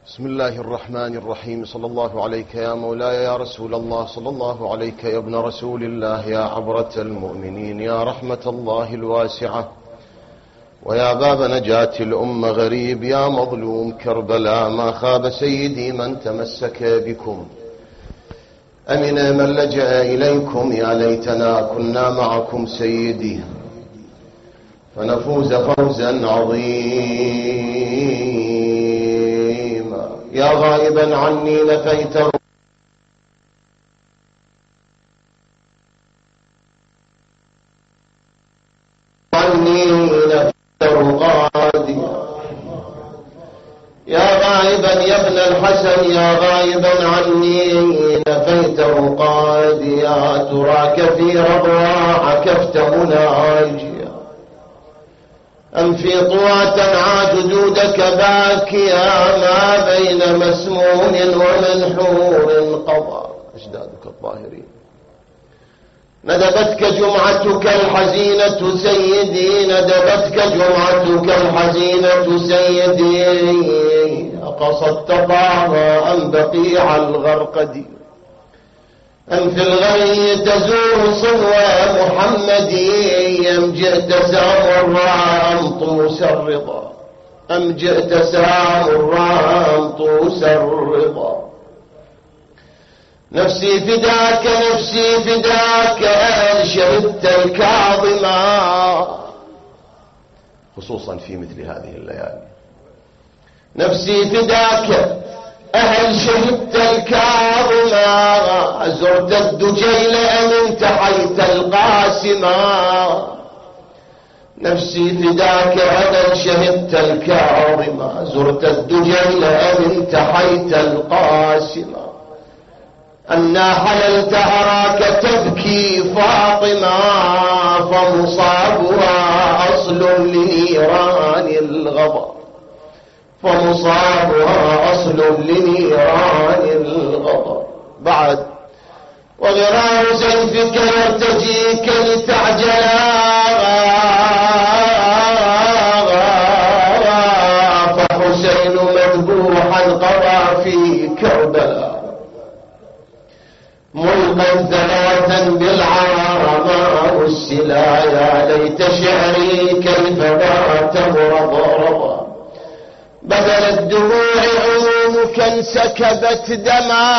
بسم الله الرحمن الرحيم. صلى الله عليك يا مولاي يا رسول الله، صلى الله عليك يا ابن رسول الله، يا عبرة المؤمنين، يا رحمة الله الواسعة، ويا باب نجاة الأمة غريب، يا مظلوم كربلاء. ما خاب سيدي من تمسك بكم، أمن من لجأ إليكم. يا ليتنا كنا معكم سيدي فنفوز فوزا عظيما. يا غائبا عني نفيت رقادي، يا غائبا يا ابن الحسن، يا غائبا عني نفيت رقادي. يا تراك في رضوى عكفت مناجيا، أم في طوى تنعى جدودك باكيا، ما بين مسمون ومنحور قضى أجدادك الظاهرين. ندبتك جمعتك الحزينة سيدي، ندبتك جمعتك الحزينة سيدي. أقصدت طعها أم بقيع الغرقد، أم في الغي تزور صنوى محمدي. أم جئت سامرا أم طوس الرضا، أم جئت سامرا أم طوس الرضا. نفسي فداك نفسي فداك، أن شهدت الكاظما، خصوصا في مثل هذه الليالي. نفسي فداك أهل شهدت الكاظما، زرت الدجيل أم انتحيت القاسما. نفسي فداك أهل شهدت الكاظما، زرت الدجيل أم انتحيت القاسما. أنا حللت أراك تبكي فاطمة، فمصابها أصل لنيران الغضب، فمصابها أصل لنيران الغضب. بعد وغرار سيفك يرتجيك لتعجلا، فحسين مذبوحا قضى في كربلاء، ملقا ثلاثا بالعرى والسلا. يا ليت شعري كيف بات مرضرضا، بدل الدموع عيونك انسكبت دما،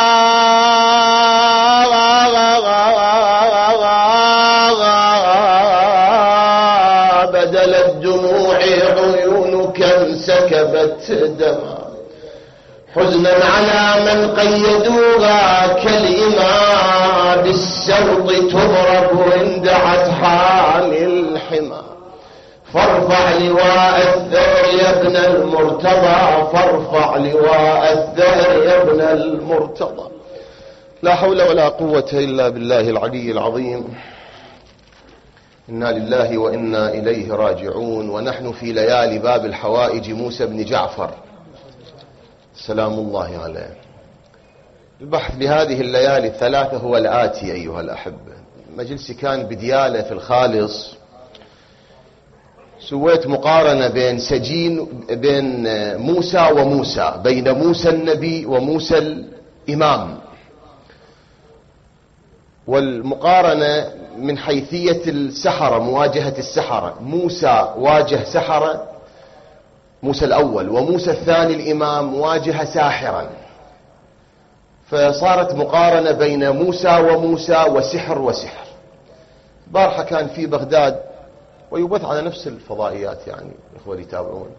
بدل الدموع عيونك انسكبت دما. حزنا على من قيدوها كالإماء، بالسوط تضرب اندعت حامي الحمى. فارفع لواء الثأر يا ابن المرتضى، فارفع لواء الثأر يا ابن المرتضى. لا حول ولا قوة إلا بالله العلي العظيم. إنا لله وإنا إليه راجعون. ونحن في ليالي باب الحوائج موسى بن جعفر سلام الله عليه. البحث بهذه الليالي الثلاثة هو الآتي أيها الأحبة. مجلسي كان بديالة في الخالص، سويت مقارنة بين بين موسى وموسى، بين موسى النبي وموسى الإمام، والمقارنة من حيثية السحرة، مواجهة السحرة. موسى واجه سحرة، موسى الأول، وموسى الثاني الإمام واجه ساحرا. فصارت مقارنة بين موسى وموسى وسحر وسحر. بارحة كان في بغداد ويبث على نفس الفضائيات، يعني الإخوة يتابعون،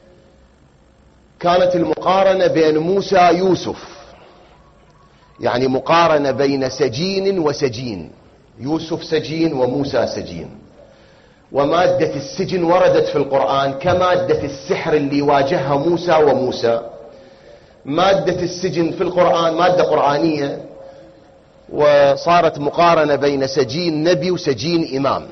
كانت المقارنة بين موسى يوسف، يعني مقارنة بين سجين وسجين، يوسف سجين وموسى سجين. ومادة السجن وردت في القرآن كمادة السحر اللي واجهها موسى وموسى. مادة السجن في القرآن مادة قرآنية، وصارت مقارنة بين سجين نبي وسجين إمام.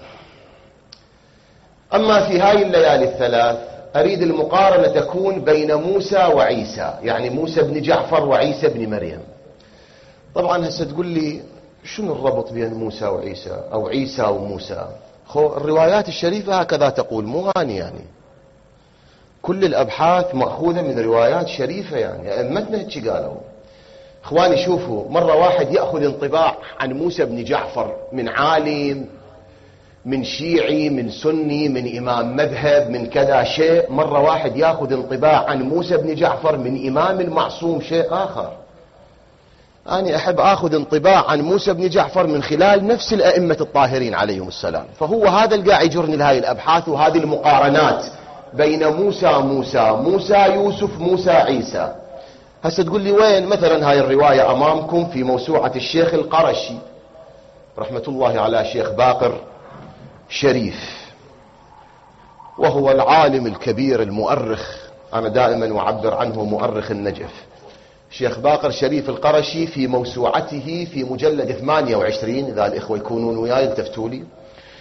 أما في هاي الليالي الثلاث أريد المقارنة تكون بين موسى وعيسى، يعني موسى بن جعفر وعيسى بن مريم. طبعا هسه تقول لي شنو الربط بين موسى وعيسى أو عيسى وموسى؟ الروايات الشريفة هكذا تقول، مو غاني يعني. كل الأبحاث مأخوذة من روايات شريفة، يعني أئمتنا هيك قالوا. إخواني شوفوا، مرة واحد يأخذ انطباع عن موسى بن جعفر من عالم، من شيعي، من سني، من إمام مذهب، من كذا شيء، مرة واحد يأخذ انطباع عن موسى بن جعفر من إمام المعصوم شيء آخر. أنا أحب أخذ انطباع عن موسى بن جعفر من خلال نفس الأئمة الطاهرين عليهم السلام. فهو هذا اللي قاعد يجرني لهذه الأبحاث وهذه المقارنات بين موسى يوسف، موسى عيسى. هسه تقول لي وين مثلا هاي الرواية أمامكم في موسوعة الشيخ القرشي رحمة الله على شيخ باقر شريف، وهو العالم الكبير المؤرخ، أنا دائما أعبر عنه مؤرخ النجف. شيخ باقر شريف القرشي في موسوعته في مجلد 28، إذا الإخوة يكونون وياي يلتفتوا لي،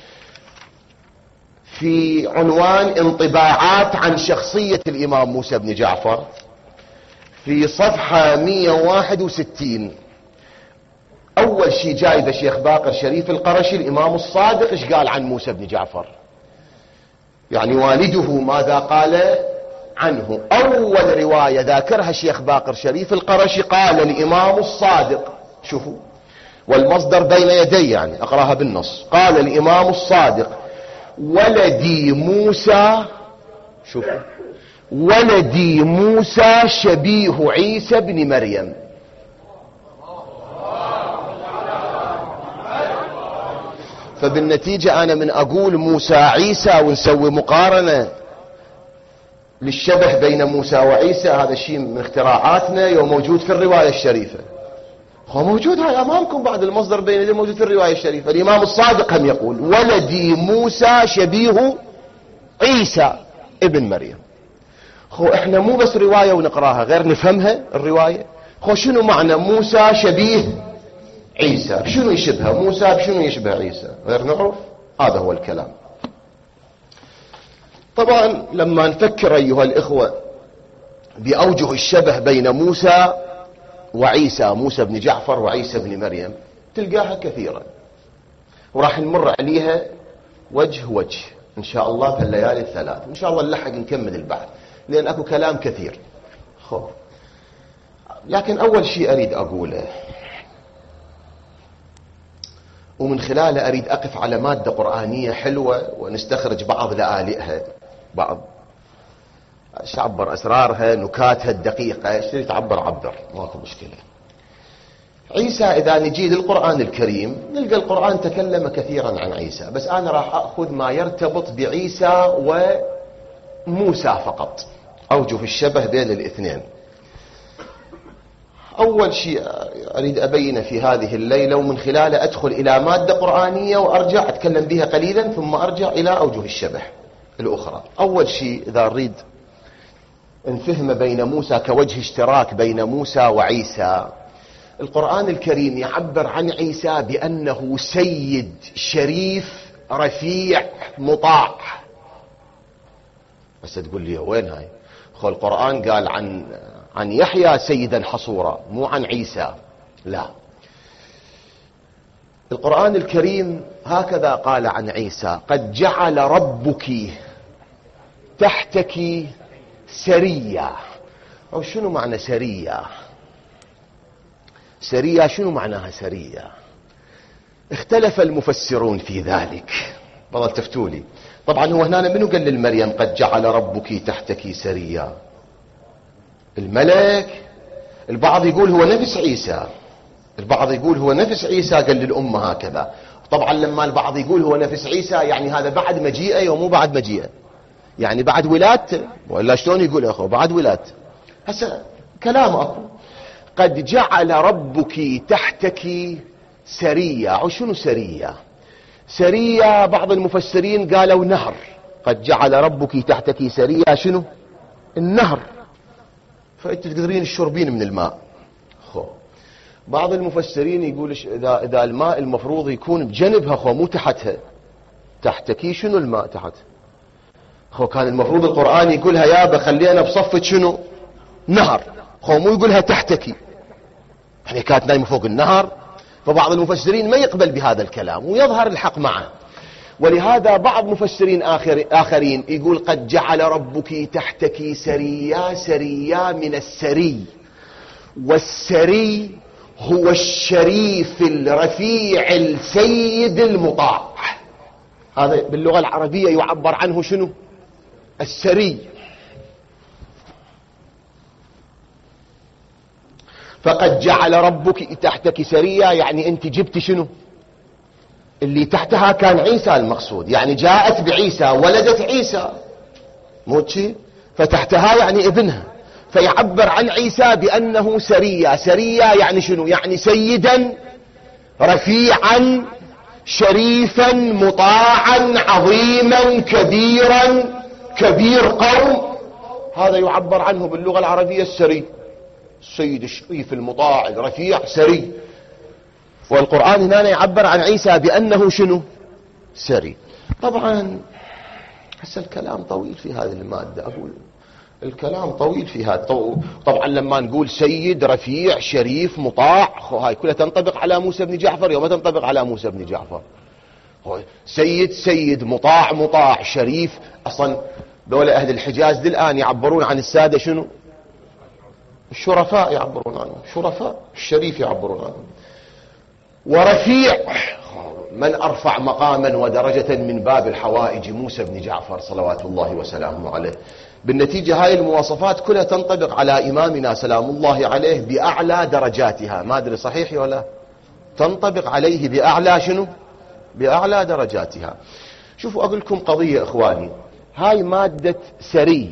في عنوان انطباعات عن شخصية الإمام موسى بن جعفر، في صفحة 161 أول شيء جايبه شيخ باقر شريف القرشي الإمام الصادق إيش قال عن موسى بن جعفر، يعني والده ماذا قال عنه. أول رواية ذاكرها شيخ باقر شريف القرشي قال الإمام الصادق، شوفوا والمصدر بين يدي يعني أقراها بالنص، قال الإمام الصادق ولدي موسى، شوفوا ولدي موسى شبيه عيسى بن مريم. فبالنتيجة أنا من أقول موسى عيسى ونسوي مقارنة للشبه بين موسى وعيسى، هذا الشيء من اختراعاتنا يوم موجود في الرواية الشريفة. هو موجود هاي أمامكم بعد المصدر بين يدي موجود في الرواية الشريفة. الإمام الصادق هم يقول ولدي موسى شبيه عيسى ابن مريم. خو احنا مو بس رواية ونقراها غير نفهمها الرواية. خو شنو معنى موسى شبيه عيسى؟ بشنو يشبه موسى؟ بشنو يشبه عيسى؟ غير نعرف. هذا هو الكلام. طبعا لما نفكر أيها الإخوة بأوجه الشبه بين موسى وعيسى، موسى بن جعفر وعيسى بن مريم، تلقاها كثيرا وراح نمر عليها وجه وجه إن شاء الله في الليالي الثلاث. إن شاء الله نلحق نكمل البحث لأن أكو كلام كثير. لكن أول شيء أريد أقوله ومن خلاله أريد أقف على مادة قرآنية حلوة ونستخرج بعض لآلئها، بعض عبر أسرارها، نكاتها الدقيقة، شو تعبر عبر، ماكو مشكلة. عيسى إذا نجي للقرآن الكريم نلقى القرآن تكلم كثيرا عن عيسى، بس أنا راح أخذ ما يرتبط بعيسى وموسى فقط، أوجه الشبه بين الاثنين. أول شيء أريد أبين في هذه الليلة ومن خلاله أدخل إلى مادة قرآنية وأرجع أتكلم بها قليلا ثم أرجع إلى أوجه الشبه الأخرى. أول شيء إذا نريد نفهم بين موسى كوجه اشتراك بين موسى وعيسى، القرآن الكريم يعبر عن عيسى بأنه سيد شريف رفيع مطاع. بس تقول لي وين هاي؟ خو القرآن قال عن يحيى سيدا حصورا، مو عن عيسى. لا، القرآن الكريم هكذا قال عن عيسى: قد جعل ربك تحتك سرية. أو شنو معنى سرية؟ سرية شنو معناها سرية؟ اختلف المفسرون في ذلك، بضل تفتولي. طبعا هو هنا منو قال للمريم قد جعل ربك تحتك سرية؟ الملك. البعض يقول هو نفس عيسى، البعض يقول هو نفس عيسى قال للأمة هكذا. طبعا لما البعض يقول هو نفس عيسى يعني هذا بعد مجيئه ومو بعد مجيئه، يعني بعد ولادته، ولا شلون يقول يا اخو بعد ولادته. هسه كلام اكو. قد جعل ربك تحتك سرية. وشنو سرية؟ سرية بعض المفسرين قالوا نهر. قد جعل ربك تحتك سرية، شنو؟ النهر، فأنت تقدرين تشربين من الماء. بعض المفسرين يقول إذا الماء المفروض يكون بجنبها مو تحتها. تحتك شنو الماء تحت؟ كان المفروض القرآن يقولها يابا خلينا بصفة شنو؟ نهر. مو يقولها تحتك، يعني كانت نايمة فوق النهر. فبعض المفسرين ما يقبل بهذا الكلام ويظهر الحق معه، ولهذا بعض مفسرين آخرين يقول قد جعل ربك تحتك سريا. سريا من السري، والسري هو الشريف الرفيع السيد المطاع. هذا باللغة العربية يعبر عنه شنو؟ السري. فقد جعل ربك تحتك سريا يعني انت جبت شنو؟ اللي تحتها كان عيسى المقصود، يعني جاءت بعيسى، ولدت عيسى، مو شيء؟ فتحتها يعني ابنها، فيعبر عن عيسى بأنه سريا. سريا يعني شنو؟ يعني سيدا رفيعا شريفا مطاعا عظيما كبيرا، كبير قوم. هذا يعبر عنه باللغة العربية السري، السيد الشريف المطاع الرفيع سري. والقرآن هنا يعبر عن عيسى بأنه شنو؟ سري. طبعا هسه الكلام طويل في هذه المادة، أقول الكلام طويل في هذا. طبعا لما نقول سيد رفيع شريف مطاع، هاي كلها تنطبق على موسى بن جعفر وما تنطبق على موسى بن جعفر. سيد سيد، مطاع مطاع، شريف. أصلا دولة أهل الحجاز الآن يعبرون عن السادة شنو؟ الشرفاء يعبرون عنه، شرفاء. الشريف يعبرون عنه. ورفيع، من أرفع مقاما ودرجة من باب الحوائج موسى بن جعفر صلوات الله وسلامه عليه. بالنتيجة هاي المواصفات كلها تنطبق على إمامنا سلام الله عليه بأعلى درجاتها. ما أدري صحيح ولا؟ تنطبق عليه بأعلى شنو؟ بأعلى درجاتها. شوفوا أقول لكم قضية إخواني، هاي مادة سري.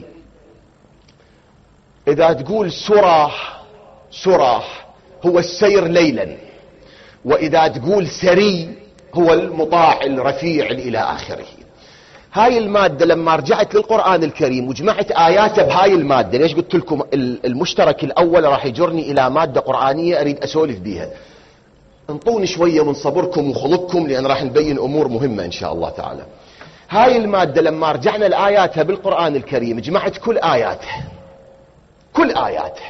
إذا تقول سراح، سراح هو السير ليلا، وإذا تقول سري هو المطاع الرفيع إلى آخره. هاي المادة لما رجعت للقرآن الكريم وجمعت آياته بهاي المادة، ليش قلت لكم المشترك الأول راح يجرني إلى مادة قرآنية أريد أسولف بيها. انطوني شوية من صبركم وخلقكم، لأن راح نبين أمور مهمة إن شاء الله تعالى. هاي المادة لما رجعنا لآياتها بالقرآن الكريم جمعت كل آياتها، كل آياتها.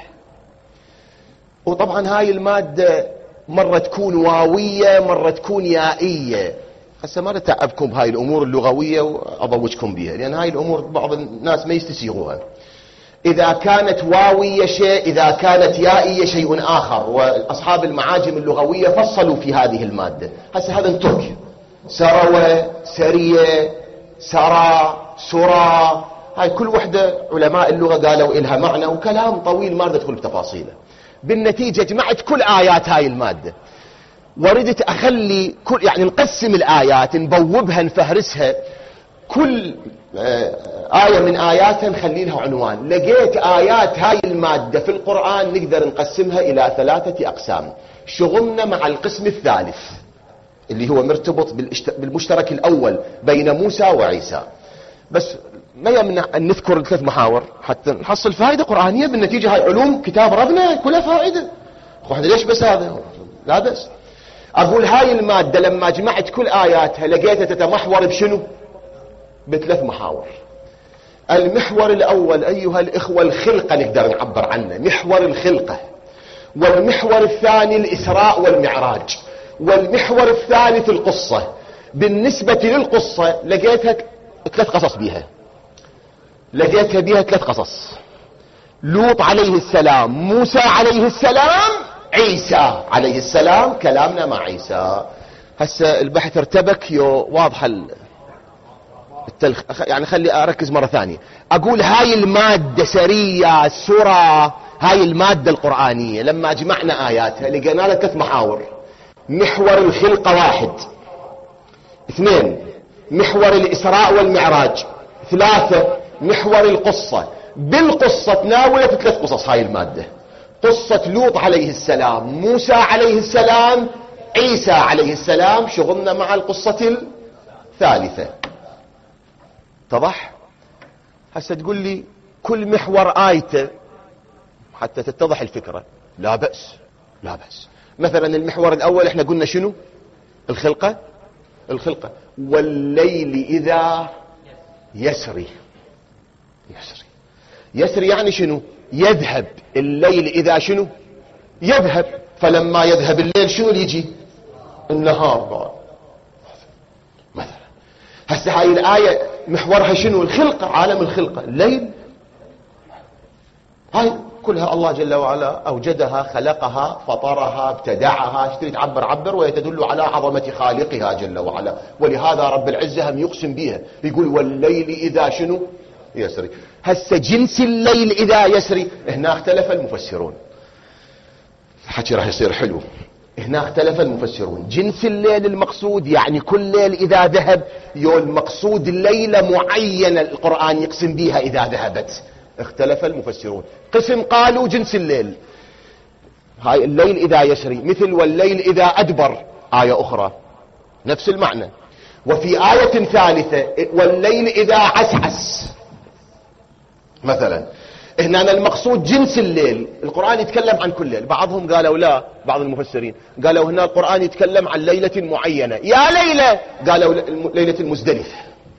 وطبعا هاي المادة مرة تكون واوية، مرة تكون يائية. هسه ما نتعبكم بهاي الأمور اللغوية وأضوجكم بها، لأن هاي الأمور بعض الناس ما يستسيغوها. إذا كانت واوية شيء، إذا كانت يائية شيء آخر. وأصحاب المعاجم اللغوية فصلوا في هذه المادة. هسه هذا نترك سروة، سرية، سرى، سرى، هاي كل وحدة علماء اللغة قالوا إلها معنى، وكلام طويل ما ندخل بتفاصيله. بالنتيجة جمعت كل آيات هاي المادة، وردت أخلي كل يعني نقسم الآيات، نبوبها، نفهرسها. كل آية من آياتها نخلي لها عنوان. لقيت آيات هاي المادة في القرآن نقدر نقسمها إلى 3 أقسام. شغلنا مع القسم الثالث اللي هو مرتبط بالمشترك الأول بين موسى وعيسى. بس ما يمنع أن نذكر 3 محاور حتى نحصل فائدة قرآنية. بالنتيجة هاي علوم كتاب ربنا كلها فائدة. احنا ليش بس هذا؟ لا بس. أقول هاي المادة لما جمعت كل آياتها لقيتها تتمحور بشنو؟ ب3 محاور. المحور الأول أيها الإخوة الخلقة، نقدر نعبر عنه محور الخلقة. والمحور الثاني الإسراء والمعراج. والمحور الثالث القصة. بالنسبة للقصة لقيتها 3 قصص بيها، لقيتها بيها 3 قصص. لوط عليه السلام، موسى عليه السلام، عيسى عليه السلام. كلامنا مع عيسى. هسه البحث ارتبك واضحة يعني خلي أركز مرة ثانية. أقول هاي المادة سرية سورة، هاي المادة القرآنية لما جمعنا آياتها لقينا لها 3 محاور. محور الخلقة 1، 2 محور الإسراء والمعراج، 3 محور القصة. بالقصة تناولت 3 قصص هاي المادة. قصة لوط عليه السلام، موسى عليه السلام، عيسى عليه السلام. شغلنا مع القصة الثالثة. اتضح؟ هسه تقول لي كل محور آيته حتى تتضح الفكرة. لا بأس، لا بأس. مثلا المحور الأول احنا قلنا شنو؟ الخلقة. الخلقة. والليل إذا يسري. يسري، يسري يعني شنو؟ يذهب. الليل إذا شنو؟ يذهب. فلما يذهب الليل شنو اللي يجي؟ النهار بعد مثلا. هسه هاي الآية محورها شنو؟ الخلقة، عالم الخلقة، الليل. هاي كلها الله جل وعلا أوجدها، خلقها، فطرها، ابتدعها، اشتري تعبر عبر، ويتدل على عظمة خالقها جل وعلا. ولهذا رب العزة هم يقسم بها، يقول والليل إذا شنو يسري. هسه جنس الليل إذا يسري، هنا اختلف المفسرون، الحكي راح يصير حلو. هنا اختلف المفسرون، جنس الليل المقصود يعني كل ليل إذا ذهب، يقول مقصود ليلة معينة القرآن يقسم بها إذا ذهبت. اختلف المفسرون، قسم قالوا جنس الليل، هاي الليل إذا يسري، مثل والليل إذا أدبر، آية أخرى نفس المعنى. وفي آية ثالثة والليل إذا عسعس مثلا. هنا المقصود جنس الليل، القرآن يتكلم عن كل ليل. بعضهم قالوا لا، بعض المفسرين قالوا هنا القرآن يتكلم عن ليلة معينة، يا ليلة، قالوا ليلة المزدلفة.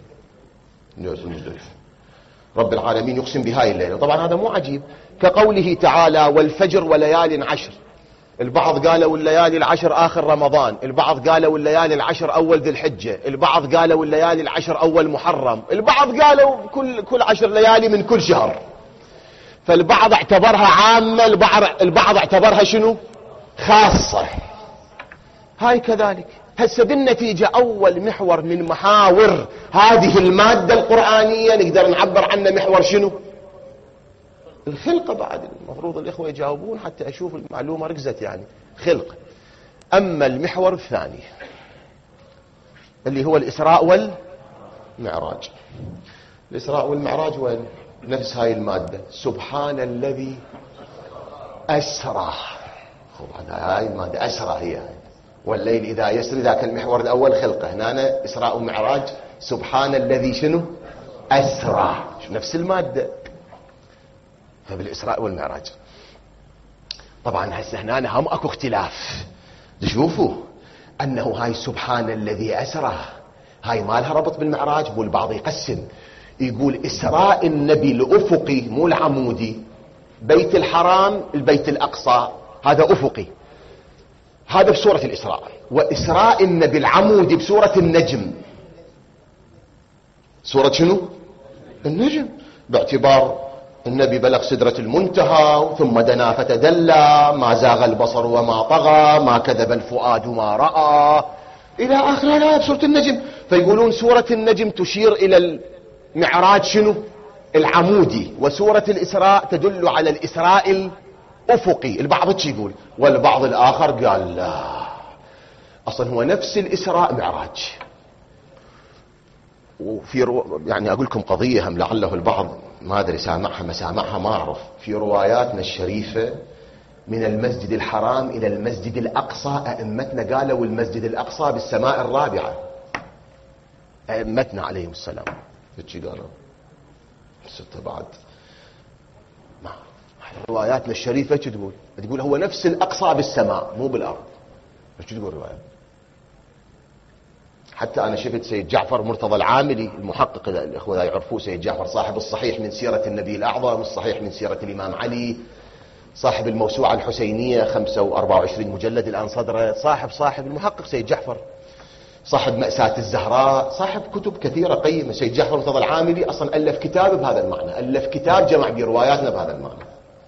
رب العالمين يقسم بهاي الليلة. طبعا هذا مو عجيب، كقوله تعالى والفجر وليال عشر. البعض قالوا الليالي العشر آخر رمضان، البعض قالوا الليالي العشر أول ذي الحجة، البعض قالوا الليالي العشر أول محرم، البعض قالوا كل 10 ليالي من كل شهر. فالبعض اعتبرها عامة، البعض اعتبرها شنو؟ خاصة. هاي كذلك. هسه بالنتيجة أول محور من محاور هذه المادة القرآنية نقدر نعبر عنه محور شنو؟ الخلقة. بعد المفروض الإخوة يجاوبون حتى أشوف المعلومة ركزت يعني. خلق. أما المحور الثاني اللي هو الإسراء والمعراج. الإسراء والمعراج وين؟ نفس هاي المادة، سبحان الذي أسرى. هاي المادة أسرى هي. والليل إذا يسري، ذاك المحور الأول خلقه، هنا إسراء ومعراج، سبحان الذي شنو أسرى، نفس المادة. فبالإسراء والمعراج طبعا هسه هنا هم اكو اختلاف. تشوفوا أنه هاي سبحان الذي أسرى هاي ما لها ربط بالمعراج. والبعض يقسم يقول إسراء النبي الأفقي مو العمودي، بيت الحرام البيت الأقصى هذا أفقي، هذا بسورة الإسراء. وإسراء النبي العمودي بسورة النجم. سورة شنو؟ النجم، باعتبار النبي بلغ سدرة المنتهى ثم دنا فتدلى، ما زاغ البصر وما طغى، ما كذب الفؤاد ما رأى، إلى آخر الآية بسورة النجم. فيقولون سورة النجم تشير إلى المعراج شنو؟ العمودي، وسورة الإسراء تدل على الإسراء الأفقي. البعض يقول، والبعض الآخر قال لا، أصلا هو نفس الإسراء معراج. وفي يعني أقول لكم قضية هم لعله البعض ما أدري سامعها ما سامعها ما أعرف. في رواياتنا الشريفة من المسجد الحرام إلى المسجد الأقصى، أئمتنا قالوا المسجد الأقصى بالسماء الرابعة، أئمتنا عليهم السلام. فتشي قالوا ستة بعد ما رواياتنا الشريفة تقول هو نفس الأقصى بالسماء مو بالأرض. ايش تقول رواية؟ حتى أنا شفت سيد جعفر مرتضى العاملي المحقق، الإخوة يعرفوه، سيد جعفر صاحب الصحيح من سيرة النبي الأعظم، الصحيح من سيرة الإمام علي، صاحب الموسوعة الحسينية 25 مجلد الآن صدره، صاحب المحقق سيد جعفر، صاحب مأساة الزهراء، صاحب كتب كثيرة قيمة. سيد جعفر مرتضى العاملي أصلا ألف كتاب بهذا المعنى، ألف كتاب جمع برواياتنا بهذا المعنى.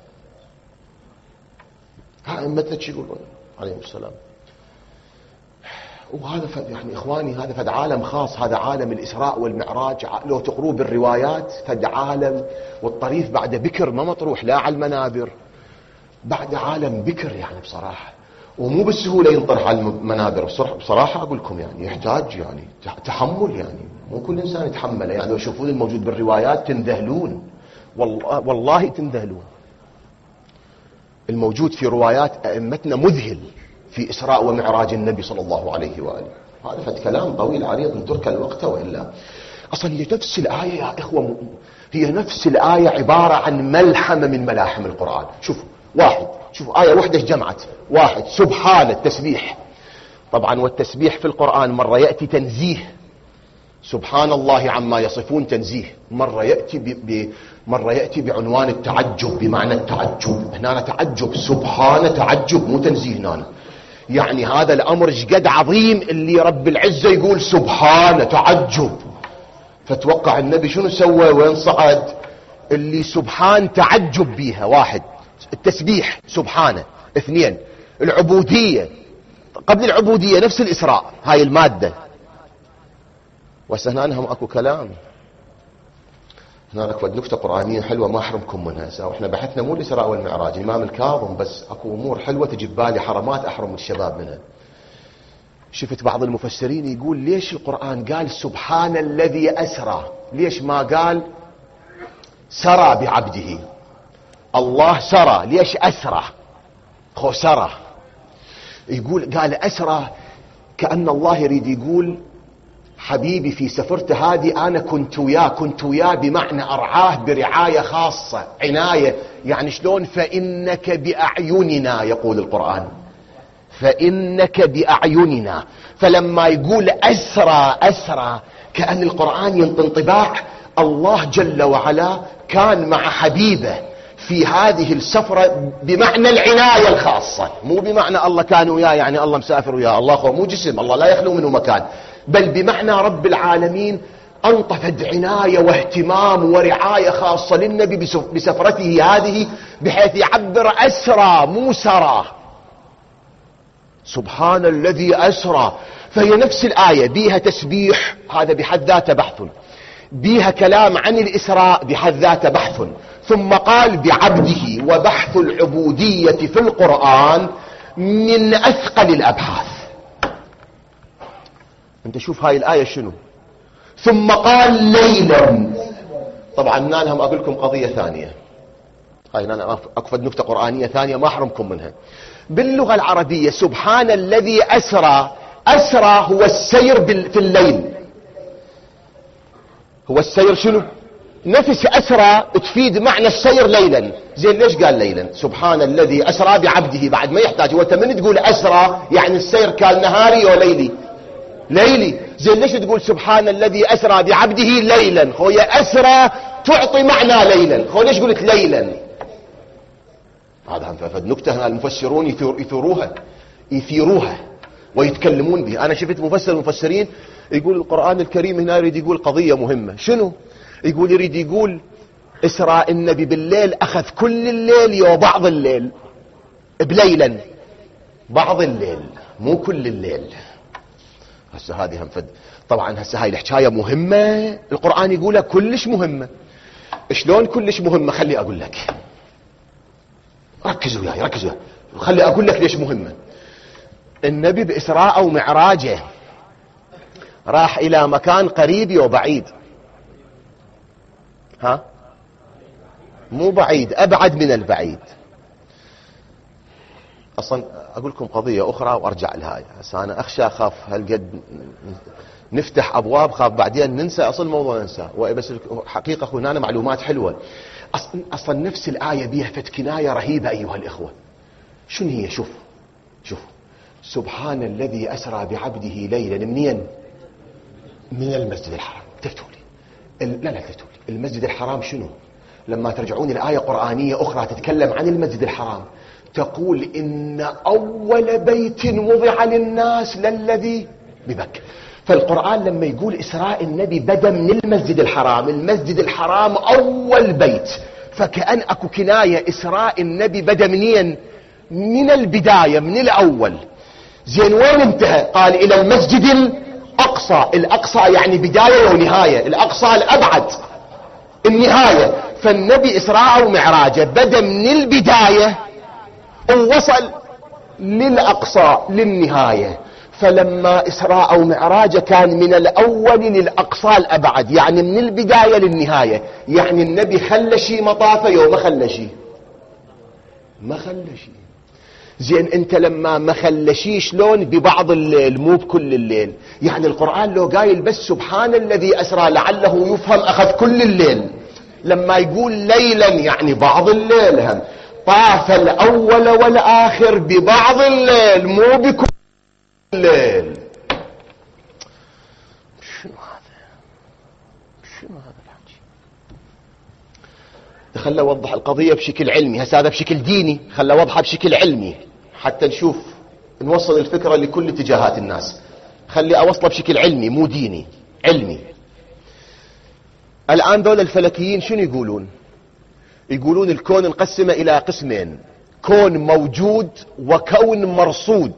ها أمتنا شو يقولون عليهم السلام. وهذا يعني إخواني هذا فد عالم خاص، هذا عالم الإسراء والمعراج. لو تقروا بالروايات فد عالم، والطريف بعد بكر ما مطروح لا على المنابر، بعد عالم بكر يعني بصراحة. ومو بالسهولة ينطرح على المنابر بصراحة أقول لكم، يعني يحتاج يعني تحمل، يعني مو كل إنسان يتحمله. يعني لو يشوفون الموجود بالروايات تنذهلون، والله تنذهلون. الموجود في روايات أئمتنا مذهل في إسراء ومعراج النبي صلى الله عليه وآله. هذا فد كلام طويل عريض نترك الوقت وإلا. أصلا هي نفس الآية يا إخوة، هي نفس الآية عبارة عن ملحمة من ملاحم القرآن. شوفوا آية وحدة جمعت واحد، سبحان التسبيح. طبعا والتسبيح في القرآن مرة يأتي تنزيه، سبحان الله عما يصفون تنزيه، مرة يأتي بعنوان التعجب بمعنى التعجب. هنا تعجب، سبحان تعجب مو تنزيه هنا. يعني هذا الأمر شقد عظيم اللي رب العزة يقول سبحان تعجب. فتوقع النبي شنو سوى وين صعد؟ اللي سبحان تعجب بيها، واحد التسبيح سبحانه، اثنين العبودية، قبل العبودية نفس الإسراء هاي المادة. وهسه هنا هم اكو كلام، هنا اكو نكتة قرآنية حلوة ما احرمكم منها. واحنا بحثنا مو الإسراء والمعراج، الإمام الكاظم، بس اكو امور حلوة تجي ببالي حرمات احرم الشباب منها. شفت بعض المفسرين يقول ليش القرآن قال سبحان الذي أسرى، ليش ما قال سرى بعبده؟ الله سرى، ليش أسرى؟ خو سرى. يقول قال أسرى كأن الله يريد يقول حبيبي في سفرته هذه أنا كنت وياه بمعنى أرعاه برعاية خاصة، عناية. يعني شلون؟ فإنك بأعيننا، يقول القرآن فإنك بأعيننا. فلما يقول أسرى كأن القرآن ينطي انطباع الله جل وعلا كان مع حبيبه في هذه السفرة بمعنى العناية الخاصة، مو بمعنى الله كان وياه يعني الله مسافر وياه. الله مو جسم، الله لا يخلو منه مكان، بل بمعنى رب العالمين انطفت عناية واهتمام ورعاية خاصة للنبي بسفرته هذه، بحيث يعبر أسرى مو سرى. سبحان الذي أسرى. فهي نفس الآية بيها تسبيح، هذا بحد ذاته بحث، بيها كلام عن الإسراء بحد ذاته بحث، ثم قال بعبده. وبحث العبودية في القرآن من أثقل الأبحاث. انت شوف هاي الآية شنو. ثم قال ليلا. طبعا أنا لهم أقول لكم قضية ثانية، هاي أنا أكفد نكتة قرآنية ثانية ما أحرمكم منها. باللغة العربية سبحان الذي أسرى، أسرى هو السير في الليل. هو السير شنو؟ نفس أسرى تفيد معنى السير ليلا. زين ليش قال ليلا؟ سبحان الذي أسرى بعبده، بعد ما يحتاج. وانت من تقول أسرى يعني السير كان نهاري وليلي؟ ليلي. زين ليش تقول سبحان الذي أسرى بعبده ليلا؟ خويا أسرى تعطي معنى ليلا، خويا ليش قلت ليلا؟ هذا نكتة هنا المفسرون يثيروها ويتكلمون بها. أنا شفت مفسرين يقول القرآن الكريم هنا يريد يقول قضية مهمة. شنو؟ يقول يريد يقول إسراء النبي بالليل أخذ كل الليل وبعض الليل بليلا، بعض الليل مو كل الليل. هسه هذه هم طبعا هسه هاي الحكاية مهمة، القرآن يقولها كلش مهمة. شلون كلش مهمة؟ خلي أقول لك، ركزوا وياي خلي أقول لك ليش مهمة. النبي بإسراء أو معراجه راح إلى مكان قريب وبعيد. ها؟ مو بعيد، أبعد من البعيد. أصلا أقول لكم قضية أخرى وأرجع لها. هسه أنا أخشى أخاف هالقد نفتح أبواب خاف بعدين ننسى أصل الموضوع ننسى. بس حقيقة هنا معلومات حلوة. أصلا نفس الآية بيها كناية رهيبة أيها الإخوة. شنو هي؟ شوف سبحان الذي أسرى بعبده ليلا منين؟ من المسجد الحرام. تفتوا لي لا تفتوا لي المسجد الحرام شنو؟ لما ترجعون الآية قرآنية أخرى تتكلم عن المسجد الحرام تقول إن أول بيت وضع للناس للذي بمكة. فالقرآن لما يقول إسراء النبي بدأ من المسجد الحرام، المسجد الحرام أول بيت، فكأن أكو كناية إسراء النبي بدأ منين؟ من البداية، من الأول. زين وين انتهى؟ قال إلى المسجد الأقصى. الأقصى يعني بداية ونهاية، الأقصى الأبعد النهاية. فالنبي إسراء ومعراجه بدأ من البداية ووصل للأقصى للنهاية. فلما إسراء ومعراجه كان من الأول للأقصى الأبعد، يعني من البداية للنهاية. يعني النبي خلى شيء مطافه يوم ما خلى شيء، ما خلى شيء. زين انت لما ما خلى شيء شلون؟ ببعض الليل مو بكل الليل. يعني القرآن لو قايل بس سبحان الذي أسرى لعله يفهم أخذ كل الليل. لما يقول ليلا يعني بعض الليل، هم طاف الأول والآخر ببعض الليل مو بكل الليل. شنو هذا الحكي؟ خلى اوضح القضية بشكل علمي. هسه هذا بشكل ديني، خلى اوضحها بشكل علمي حتى نشوف نوصل الفكرة لكل اتجاهات الناس. خلي اوصله بشكل علمي مو ديني، علمي. الآن دول الفلكيين شنو يقولون؟ يقولون الكون انقسم إلى قسمين: كون موجود وكون مرصود.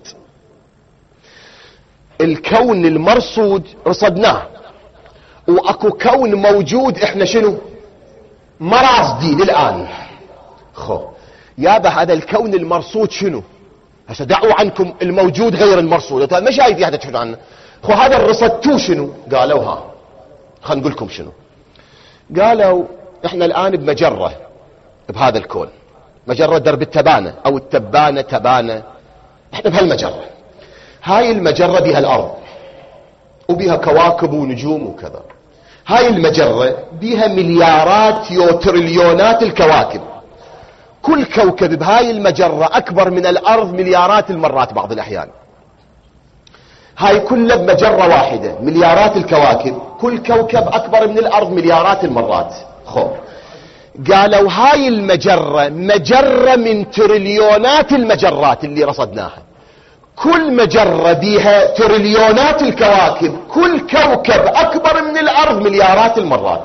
الكون المرصود رصدناه، واكو كون موجود احنا شنو ما راصدين الآن. يابا هذا الكون المرصود شنو؟ هسه دعوا عنكم الموجود غير المرصود، ما شايف هذا تحكوا عنه. هذا الرصدتوه شنو؟ قالوا ها خلينا نقول لكم شنو قالوا. احنا الآن بمجرة بهذا الكون، مجرة درب التبانة او التبانة تبانة، احنا بهالمجرة. هاي المجرة بها الارض وبها كواكب ونجوم وكذا. هاي المجرة بها مليارات تريليونات الكواكب. كل كوكب بهاي المجرة اكبر من الارض مليارات المرات بعض الاحيان. هاي كلها بمجرة واحدة مليارات الكواكب، كل كوكب اكبر من الارض مليارات المرات. قالوا هاي المجرة مجرة من تريليونات المجرات اللي رصدناها. كل مجرة بيها تريليونات الكواكب، كل كوكب اكبر من الارض مليارات المرات.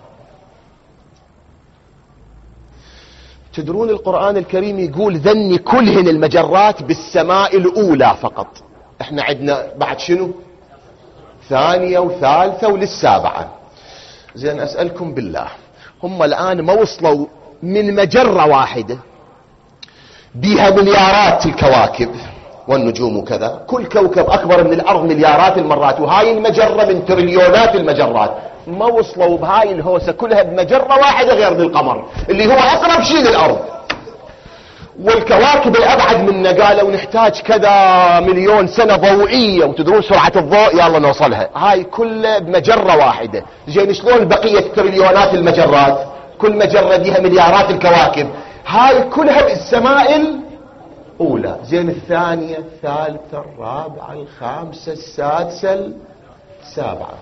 تدرون القرآن الكريم يقول ذني كلهن المجرات بالسماء الاولى فقط. احنا عندنا بعد شنو؟ ثانية وثالثة وللسابعة. زين اسألكم بالله، هم الآن ما وصلوا من مجرة واحدة بها مليارات الكواكب والنجوم وكذا، كل كوكب أكبر من الأرض مليارات المرات، وهاي المجرة من تريليونات المجرات. ما وصلوا بهاي الهوسة كلها بمجرة واحدة غير القمر اللي هو أقرب شيء للأرض. والكواكب الأبعد منا قالوا نحتاج كذا مليون سنة ضوئية، وتدرون سرعة الضوء يلا نوصلها. هاي كلها بمجرة واحدة. زين شلون بقية تريليونات المجرات؟ كل مجرة بها مليارات الكواكب، هاي كلها بالسماء الأولى. زين الثانية الثالثة الرابعة الخامسة السادسة السابعة.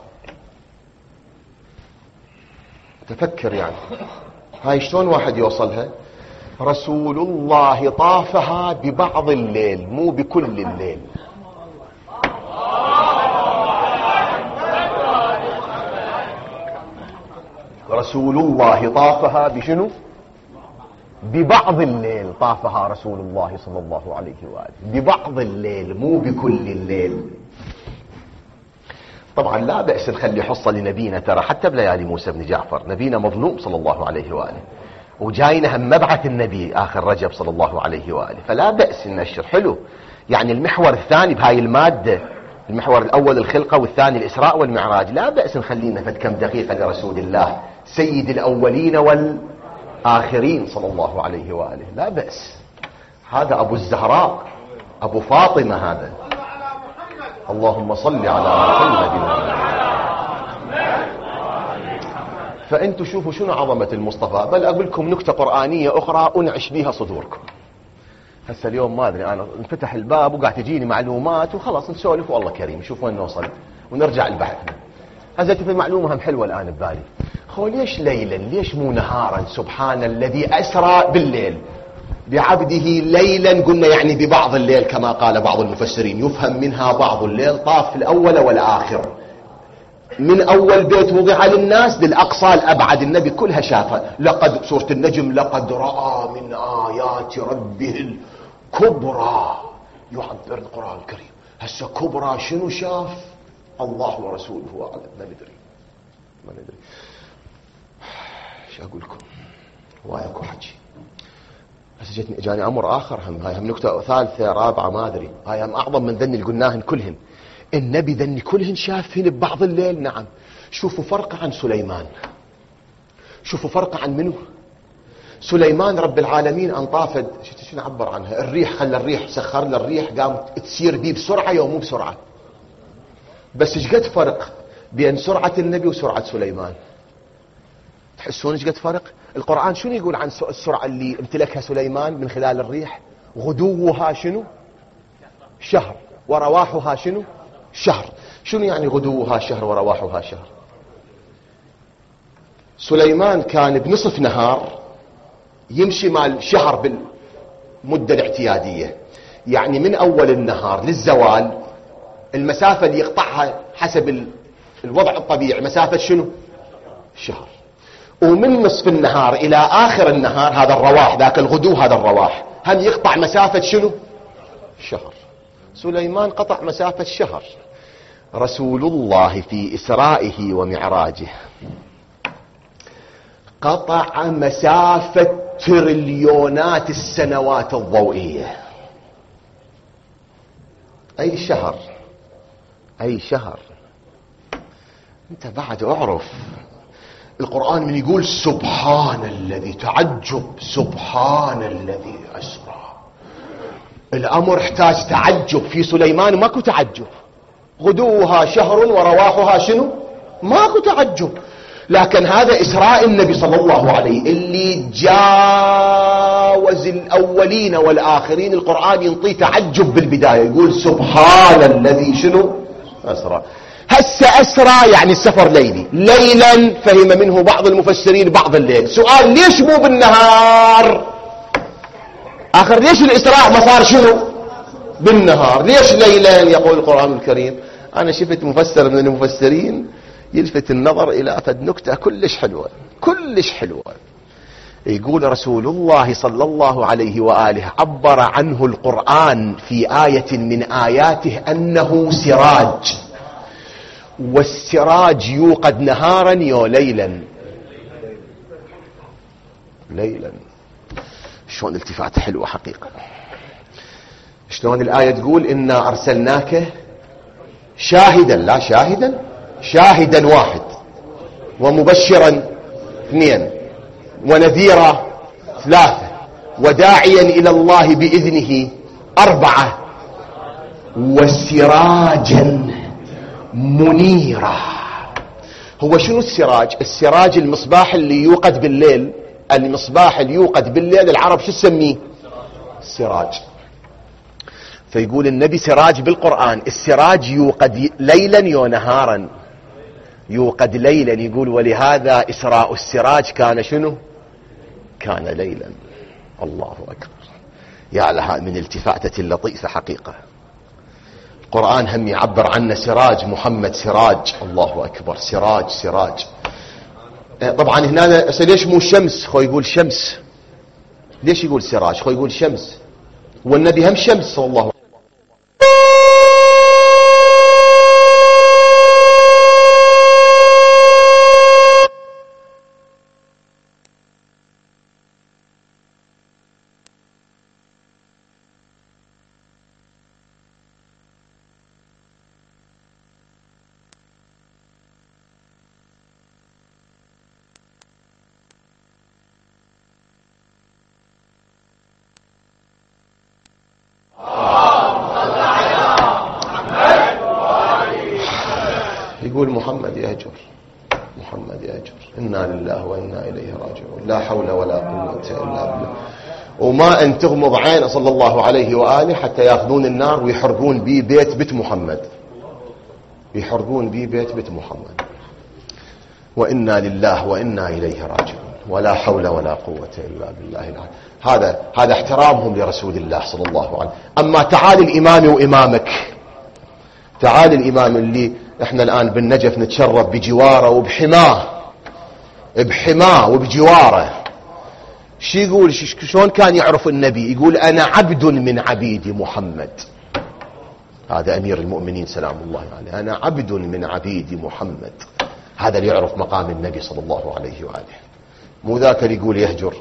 تفكر يعني هاي شلون واحد يوصلها؟ رسول الله طافها ببعض الليل مو بكل الليل. رسول الله طافها بشنو؟ ببعض الليل. طافها رسول الله صلى الله عليه وآله ببعض الليل مو بكل الليل. طبعا لا بأس نخلي حصة لنبينا، ترى حتى بليالي موسى بن جعفر نبينا مظلوم صلى الله عليه وآله، وجاينا هم مبعث النبي آخر رجب صلى الله عليه وآله، فلا بأس ننشر. حلو يعني المحور الثاني بهاي المادة، المحور الأول الخلقة والثاني الإسراء والمعراج، لا بأس نخلينا فد كم دقيقة لرسول الله سيد الأولين والآخرين صلى الله عليه وآله، لا بأس. هذا أبو الزهراء أبو فاطمة هذا. اللهم صل على محمد. فأنتوا شوفوا شنو عظمة المصطفى. بل أقول لكم نكتة قرآنية أخرى أنعش بها صدوركم. هسه اليوم ما أدري أنا انفتح الباب وقاعد تجيني معلومات وخلاص نسولف والله كريم نشوف وين نوصل ونرجع لبحثنا. هذا في معلومة هم حلوة الآن ببالي. ليش ليلا ليش مو نهارا؟ سبحان الذي أسرى بالليل بعبده ليلا. قلنا يعني ببعض الليل كما قال بعض المفسرين، يفهم منها بعض الليل طاف الأول والآخر، من أول بيت وضع للناس للأقصى الأبعد. النبي كلها شافها. لقد سورة النجم لقد رأى من آيات ربه الكبرى، يعبر القرآن الكريم. هسه كبرى شنو شاف؟ الله ورسوله أعلم. ما ندري شو أقول لكم. وايكو حكي. هسه جاني أمر آخر هم. هاي هم نكتة ثالثة رابعة ما أدري. هاي هم أعظم من ذني اللي قلناهن كلهن. النبي ذني كلهن شافهن ببعض الليل. نعم. شوفوا فرق عن سليمان. شوفوا فرق عن منه. سليمان رب العالمين انطافد شو نعبر عنها؟ الريح، خلى الريح، سخر له الريح قامت تسير بيه بسرعة يوم مو بسرعة. بس ايش قد فرق بين سرعة النبي وسرعة سليمان؟ تحسون ايش قد فرق؟ القرآن شنو يقول عن السرعة اللي امتلكها سليمان من خلال الريح؟ غدوها شنو؟ شهر، ورواحها شنو؟ شهر. شنو يعني غدوها شهر ورواحها شهر؟ سليمان كان بنصف نهار يمشي مع شهر بالمدة الاعتيادية، يعني من أول النهار للزوال المسافة اللي يقطعها حسب الوضع الطبيعي مسافة شنو؟ شهر. ومن نصف النهار إلى آخر النهار هذا الرواح، ذاك الغدو هذا الرواح، هم يقطع مسافة شنو؟ شهر. سليمان قطع مسافة شهر. رسول الله في إسرائه ومعراجه قطع مسافة تريليونات السنوات الضوئية. أي شهر، أي شهر. أنت بعد أعرف القرآن من يقول سبحان الذي، تعجب، سبحان الذي أسرى. الأمر احتاج تعجب. في سليمان ماكو تعجب، غدوها شهر ورواحها شنو؟ ماكو تعجب. لكن هذا إسراء النبي صلى الله عليه اللي جاوز الأولين والآخرين. القرآن ينطي تعجب بالبداية، يقول سبحان الذي شنو؟ أسرى. هسه أسرى يعني السفر ليلي، ليلا فهم منه بعض المفسرين بعض الليل. سؤال، ليش مو بالنهار؟ آخر ليش الإسراء ما صار شنو؟ بالنهار، ليش ليلا؟ يقول القرآن الكريم. أنا شفت مفسر من المفسرين يلفت النظر إلى فد نكتة كلش حلوة، كلش حلوة. يقول رسول الله صلى الله عليه وآله عبر عنه القرآن في آية من آياته أنه سراج، والسراج يوقد نهارا يو ليلا. ليلا. شلون التفات حلوة حقيقة. شلون الآية تقول إنا أرسلناك شاهدا، لا شاهدا، شاهدا واحد، ومبشرا اثنين، ونذيرا ثلاثة، وداعيا إلى الله بإذنه أربعة، وسراجا منيرا. هو شنو السراج؟ السراج المصباح اللي يوقد بالليل. المصباح اللي يوقد بالليل العرب شو تسميه؟ السراج. فيقول النبي سراج بالقرآن. السراج يوقد ليلا ونهارا، يوقد ليلا. يقول ولهذا إسراء السراج كان شنو؟ كان ليلا. الله أكبر. يا لها من التفاتة اللطيفة حقيقة. القرآن هم يعبر عنه سراج، محمد سراج. الله أكبر. سراج، سراج. طبعا هنا ليش مو شمس؟ خو يقول شمس. ليش يقول سراج؟ خو يقول شمس. والنبي هم شمس صلى الله عليه وسلم. يقول محمد يهجر، محمد يهجر. إنا لله وإنا إليه راجعون. لا حول ولا قوة إلا بالله. وما أن تغمض عين صلى الله عليه وآله حتى يأخذون النار ويحرقون بي بيت محمد، يحرقون بي بيت محمد. وإنا لله وإنا إليه راجعون. ولا حول ولا قوة إلا بالله العلي. هذا احترامهم لرسول الله صلى الله عليه وسلم. أما تعال الإمام وإمامك، تعال الإمام اللي احنا الآن بالنجف نتشرف بجواره وبحماه، بحماه وبجواره. شو يقول؟ شلون كان يعرف النبي؟ يقول أنا عبد من عبيد محمد. هذا أمير المؤمنين سلام الله عليه. أنا عبد من عبيد محمد. هذا اللي يعرف مقام النبي صلى الله عليه وآله. مو ذاك اللي يقول يهجر.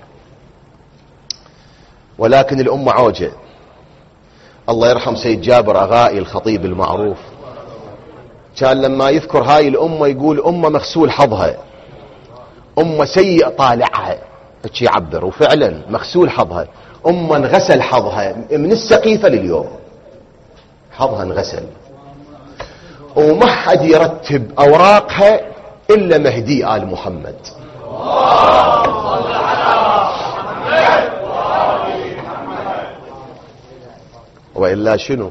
ولكن الأمة عوجة. الله يرحم سيد جابر أغائي الخطيب المعروف، كان لما يذكر هاي الأمة يقول أمة مغسول حظها، أمة سيء طالعها، هيك يعبر. وفعلا مغسول حظها، أمة انغسل حظها من السقيفة لليوم، حظها انغسل. وما حد يرتب أوراقها إلا مهدي آل محمد. وإلا شنو؟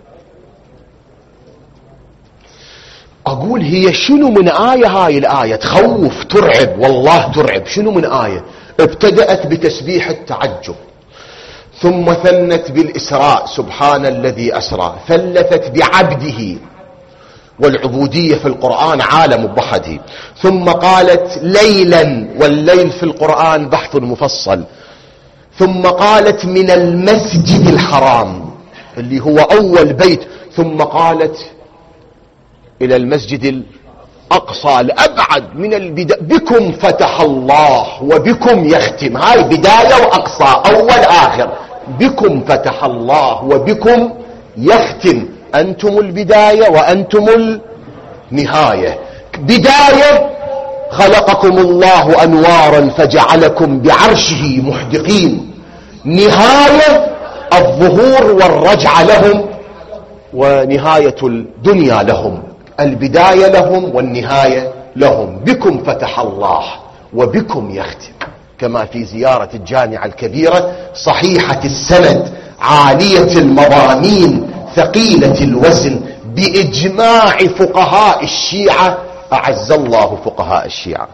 أقول هي شنو من آية هاي الآية؟ تخوف، ترعب، والله ترعب. شنو من آية؟ ابتدأت بتسبيح التعجب، ثم ثنت بالإسراء سبحان الذي أسرى، ثلثت بعبده، والعبودية في القرآن عالم بحثي. ثم قالت ليلا، والليل في القرآن بحث مفصل. ثم قالت من المسجد الحرام اللي هو أول بيت، ثم قالت إلى المسجد الأقصى الأبعد من البداية. بكم فتح الله وبكم يختم، هاي بداية وأقصى، أول آخر. بكم فتح الله وبكم يختم، أنتم البداية وأنتم النهاية. بداية خلقكم الله أنوارا فجعلكم بعرشه محدقين. نهاية الظهور والرجعة لهم ونهاية الدنيا لهم. البداية لهم والنهاية لهم. بكم فتح الله وبكم يختم، كما في زيارة الجامعة الكبيرة صحيحة السند عالية المضامين ثقيلة الوزن بإجماع فقهاء الشيعة، أعز الله فقهاء الشيعة.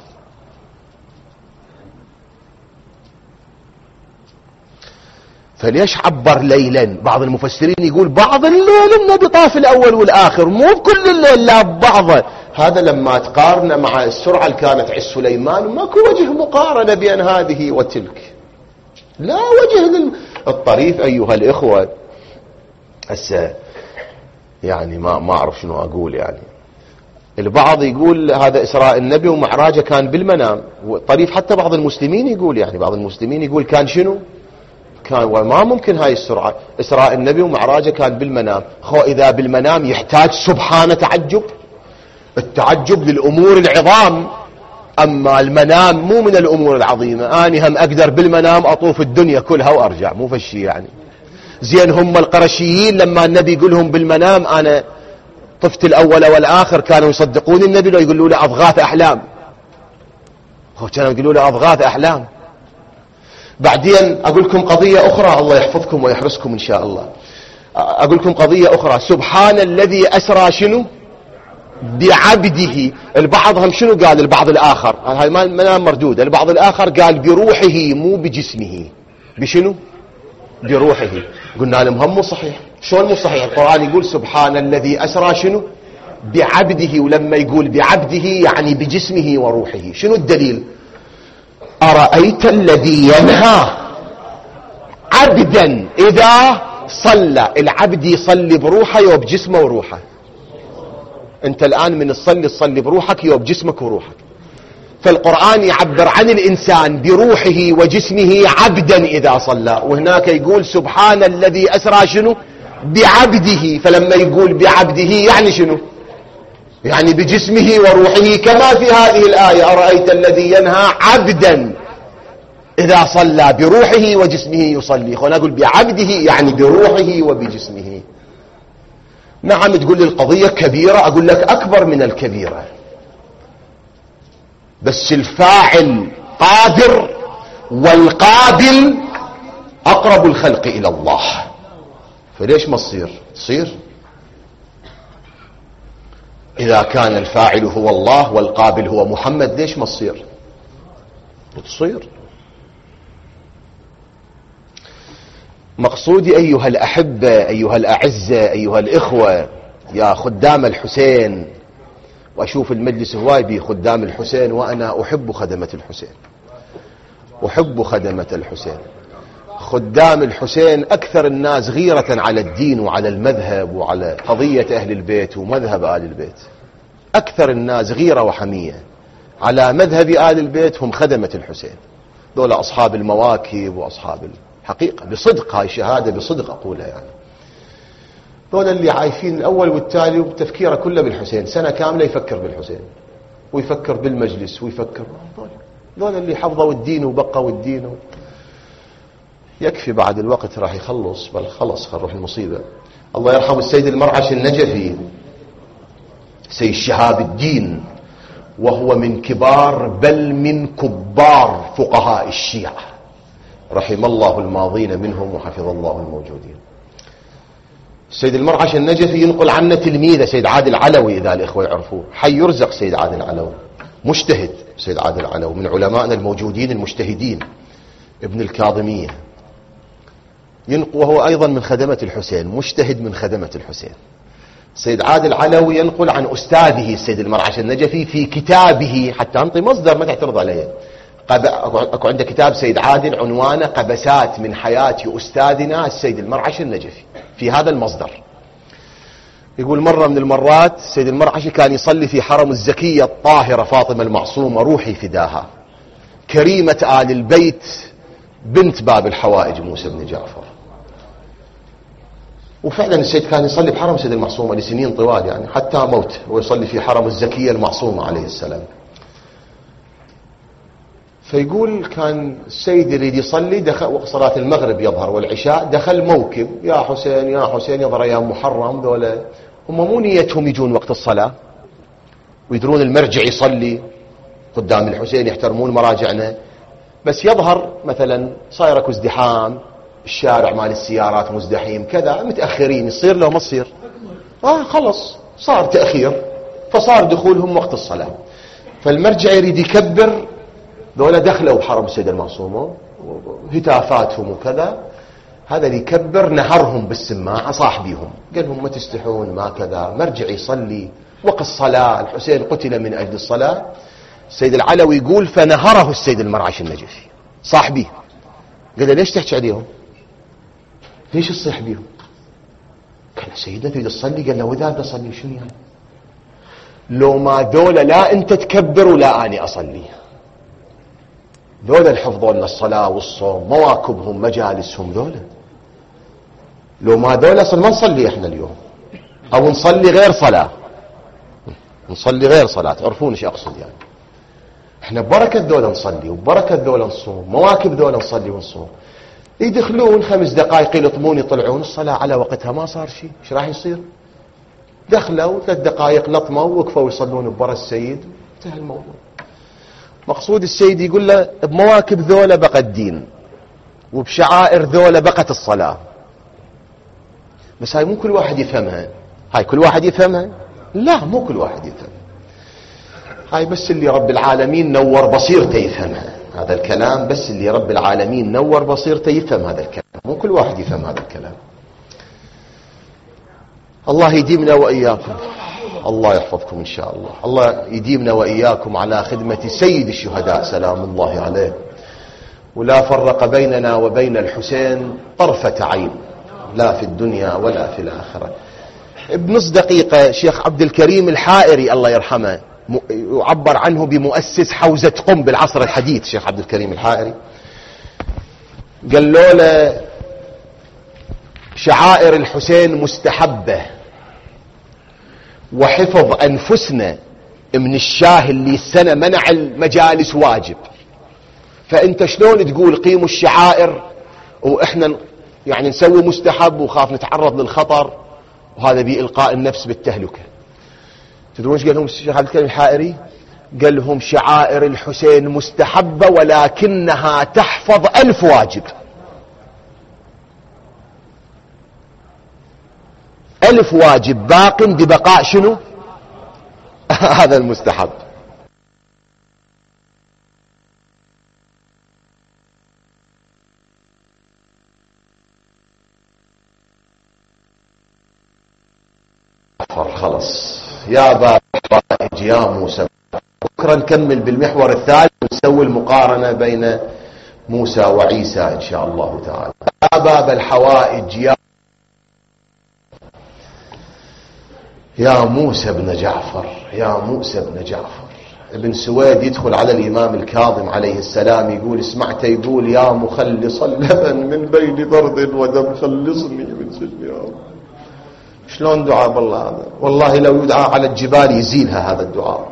فليش عبر ليلا؟ بعض المفسرين يقول بعض الليل النبي طاف الأول والآخر، مو بكل الليل، لا ببعضه. هذا لما تقارن مع السرعة اللي كانت عند سليمان ماكو وجه مقارنة بين هذه وتلك، لا وجه الطريف. أيها الإخوة، هسه يعني ما أعرف شنو أقول. يعني البعض يقول هذا إسراء النبي ومعراجه كان بالمنام، طريف. حتى بعض المسلمين يقول، يعني بعض المسلمين يقول كان شنو؟ كان، وما ممكن هاي السرعة. إسراء النبي ومعراجه كان بالمنام. إذا بالمنام يحتاج سبحانه تعجب، التعجب للأمور العظام، أما المنام مو من الأمور العظيمة. أنا هم أقدر بالمنام أطوف الدنيا كلها وأرجع، مو فشي يعني. زين هم القرشيين لما النبي يقولهم بالمنام أنا طفت الأول والآخر، كانوا يصدقون النبي لو يقولوا له أضغاث أحلام، كانوا يقولوا له أضغاث أحلام. بعدين أقول لكم قضية أخرى، الله يحفظكم ويحرسكم إن شاء الله. أقول لكم قضية أخرى. سبحان الذي أسرى شنو؟ بعبده. البعض هم شنو قال؟ البعض الآخر، هاي منام مردود. البعض الآخر قال بروحه مو بجسمه. بشنو؟ بروحه. قلنا لهم هم مو صحيح. شلون مو صحيح؟ القرآن يقول سبحان الذي أسرى شنو؟ بعبده، ولما يقول بعبده يعني بجسمه وروحه. شنو الدليل؟ أرأيت الذي ينهى عبدا إذا صلى. العبد يصلي بروحه وبجسمه وروحه. انت الآن من تصلي بروحك وبجسمك وروحك. فالقرآن يعبر عن الإنسان بروحه وجسمه عبدا إذا صلى، وهناك يقول سبحان الذي أسرى شنو؟ بعبده. فلما يقول بعبده يعني شنو؟ يعني بجسمه وروحه، كما في هذه الآية أرأيت الذي ينهى عبدا إذا صلى بروحه وجسمه يصلي. خلنا أقول بعبده يعني بروحه وبجسمه. نعم تقول لي القضية كبيرة، أقول لك أكبر من الكبيرة، بس الفاعل قادر والقابل أقرب الخلق إلى الله، فليش ما تصير؟ إذا كان الفاعل هو الله والقابل هو محمد، ليش ما تصير؟ مقصودي أيها الأحبة، أيها الأعزة، أيها الإخوة، يا خدام الحسين، وأشوف المجلس هواي بي خدام الحسين، وأنا أحب خدمة الحسين، أحب خدمة الحسين. خدام الحسين أكثر الناس غيرة على الدين وعلى المذهب وعلى قضية أهل البيت ومذهب آل البيت. أكثر الناس غيرة وحمية على مذهب آل البيت هم خدمة الحسين. دول أصحاب المواكب وأصحاب الحقيقة، بصدق، هاي شهادة بصدق أقولها يعني. دول اللي عايشين الأول والتالي وتفكيره كله بالحسين، سنة كاملة يفكر بالحسين ويفكر بالمجلس ويفكر. دول اللي حفظوا الدين وبقوا الدين يكفي. بعد الوقت راح يخلص، بل خلص نروح المصيبة. الله يرحم السيد المرعش النجفي، سيد شهاب الدين، وهو من كبار بل من كبار فقهاء الشيعة، رحم الله الماضين منهم وحفظ الله الموجودين. السيد المرعش النجفي ينقل عنه تلميذه سيد عادل علوي، إذا الإخوة يعرفوه، حي يرزق سيد عادل علوي، مجتهد. سيد عادل علوي من علمائنا الموجودين المجتهدين، ابن الكاظمية، وهو أيضا من خدمة الحسين، مجتهد من خدمة الحسين، السيد عادل علوي ينقل عن أستاذه السيد المرعش النجفي في كتابه، حتى أنطي مصدر ما تعترض عليه، أكو عنده كتاب سيد عادل عنوانه قبسات من حياة أستاذنا السيد المرعش النجفي. في هذا المصدر يقول مرة من المرات السيد المرعشي كان يصلي في حرم الزكية الطاهرة فاطمة المعصومة روحي فداها، كريمة آل البيت، بنت باب الحوائج موسى بن جعفر. وفعلا السيد كان يصلي بحرم السيد المعصومة لسنين طوال، يعني حتى موت ويصلي في حرم الزكية المعصومة عليه السلام. فيقول كان السيد يريد يصلي، دخل وقت صلاة المغرب يظهر والعشاء، دخل موكب يا حسين يا حسين، يظهر يا محرم، ذولا هم مو نيتهم يجون وقت الصلاة ويدرون المرجع يصلي قدام الحسين، يحترمون مراجعنا، بس يظهر مثلا صاير اكو ازدحام، الشارع مال السيارات مزدحيم كذا، متأخرين، يصير لو ما تصير خلص صار تأخير، فصار دخولهم وقت الصلاة، فالمرجع يريد يكبر، ذولا دخلوا بحرم السيد المعصومة هتافاتهم وكذا، هذا اللي يكبر نهرهم بالسماعة صاحبيهم، قال لهم ما تستحون ما كذا، مرجع يصلي وقت الصلاة، الحسين قتل من أجل الصلاة. السيد العلوي يقول فنهره السيد المرعش النجفي صاحبيه، قال له ليش تحكي عليهم، ليش تصيح بيهم؟ قال سيدنا تريد تصلي؟ قال له وإذا تصلي شنو يعني؟ لو ما ذولا لا أنت تكبر ولا أني أصلي، ذولا الحفظون للصلاة والصوم، مواكبهم مجالسهم، ذولا لو ما ذولا أصلا ما نصلي إحنا اليوم، أو نصلي غير صلاة، نصلي غير صلاة، تعرفون ايش أقصد يعني. إحنا ببركة ذولا نصلي وببركة ذولا نصوم، مواكب ذولا نصلي ونصوم. يدخلون 5 دقائق يلطمون يطلعون، الصلاة على وقتها ما صار شيء، ايش راح يصير؟ دخلوا 3 دقائق لطموا ووقفوا يصلون ببر السيد، انتهى الموضوع. مقصود السيد يقول له بمواكب ذولا بقى الدين، وبشعائر ذولا بقت الصلاة، بس هاي مو كل واحد يفهمها، هاي كل واحد يفهمها؟ لا مو كل واحد يفهمها، هاي بس اللي رب العالمين نور بصيرته يفهمها، هذا الكلام بس اللي رب العالمين نور بصيرته يفهم هذا الكلام، مو كل واحد يفهم هذا الكلام. الله يديمنا وإياكم، الله يحفظكم إن شاء الله، الله يديمنا وإياكم على خدمة سيد الشهداء سلام الله عليه، ولا فرق بيننا وبين الحسين طرفة عين، لا في الدنيا ولا في الآخرة. بنص دقيقة شيخ عبد الكريم الحائري الله يرحمه يعبر عنه بمؤسس حوزة قم بالعصر الحديث، شيخ عبد الكريم الحائري قال له شعائر الحسين مستحبة، وحفظ أنفسنا من الشاه اللي السنة منع المجالس واجب، فأنت شلون تقول قيموا الشعائر وإحنا يعني نسوي مستحب وخاف نتعرض للخطر، وهذا بإلقاء النفس بالتهلكة. تدرون ايش قال لهم الشيخ عبد الكريم الحائري؟ قال لهم شعائر الحسين مستحبة ولكنها تحفظ 1000 واجب، 1000 واجب باق ببقاء شنو؟ هذا المستحب. خلص يا باب الحوائج يا موسى، بكرة نكمل بالمحور الثالث ونسوي المقارنة بين موسى وعيسى إن شاء الله تعالى. يا باب الحوائج يا موسى بن جعفر، يا موسى بن جعفر. ابن سويد يدخل على الإمام الكاظم عليه السلام يقول اسمعته يقول يا مخلص اللبن من بين برد ودم خلصني من سجن يا رب. شلون دعاء بالله هذا؟ والله لو يدعى على الجبال يزيلها هذا الدعاء.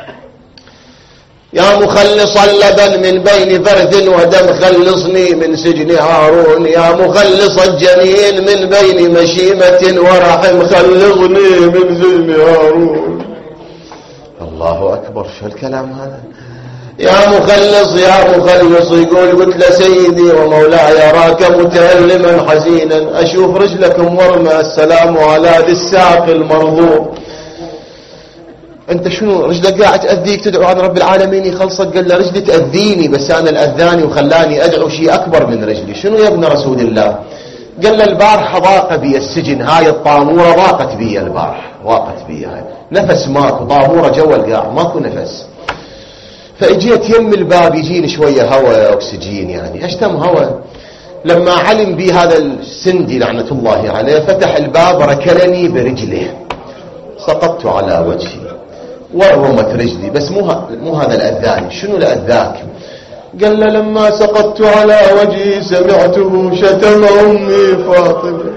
يا مخلص اللبن من بين فرث ودم خلصني من سجن هارون، يا مخلص الجنين من بين مشيمة ورحم خلصني من سجن هارون. الله أكبر، شو الكلام هذا؟ يا مخلص يا مخلص، يقول قلت له سيدي ومولاي أراك متألما حزينا، أشوف رجلك مورمة، السلام على ذي الساق المرضوب. انت شنو رجلك قاعد تأذيك تدعو عن رب العالمين يخلصك؟ قال له رجلي تأذيني بس انا الأذاني وخلاني ادعو شيء اكبر من رجلي. شنو يا ابن رسول الله؟ قال له البارحة ضاق بي السجن، هاي الطامورة ضاقت بي البارحة، ضاقت بي هاي، نفس ماكو، طامورة جوا القاع ماكو نفس. فاجيت يم الباب يجيني شوية هواء أكسجين، يعني أشتم هواء. لما علم بي هذا السندي لعنة الله عليه فتح الباب ركلني برجله، سقطت على وجهي ورمت رجلي، بس مو هذا الأذاني. شنو الأذاك؟ قال له لما سقطت على وجهي سمعته شتم أمي فاطمة،